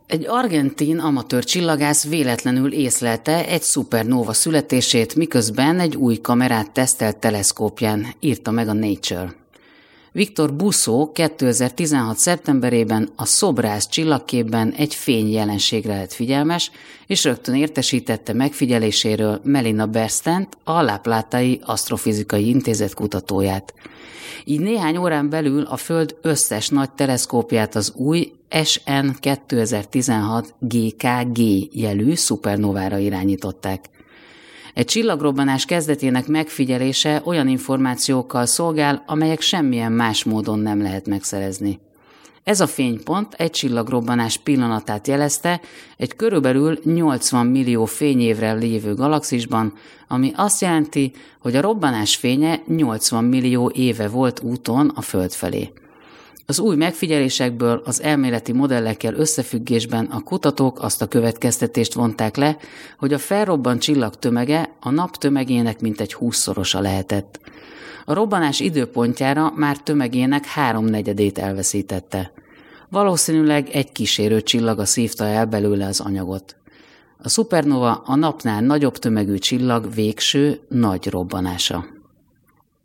Egy argentin amatőr csillagász véletlenül észlelte egy szupernóva születését, miközben egy új kamerát tesztelt teleszkópján, írta meg a Nature. Victor Busso 2016. szeptemberében a Sobrász csillagképben egy fényjelenségre lett figyelmes, és rögtön értesítette megfigyeléséről Melina Berstent, a La Platai Asztrofizikai Intézet kutatóját. Így néhány órán belül a Föld összes nagy teleszkópját az új SN 2016 GKG jelű szupernovára irányították. Egy csillagrobbanás kezdetének megfigyelése olyan információkkal szolgál, amelyek semmilyen más módon nem lehet megszerezni. Ez a fénypont egy csillagrobbanás pillanatát jelezte egy körülbelül 80 millió fényévre lévő galaxisban, ami azt jelenti, hogy a robbanás fénye 80 millió éve volt úton a Föld felé. Az új megfigyelésekből az elméleti modellekkel összefüggésben a kutatók azt a következtetést vonták le, hogy a felrobbant csillag tömege a nap tömegének mintegy 20-szorosa lehetett. A robbanás időpontjára már tömegének 3/4-ét elveszítette. Valószínűleg egy kísérő csillaga szívta el belőle az anyagot. A szupernova a napnál nagyobb tömegű csillag végső nagy robbanása.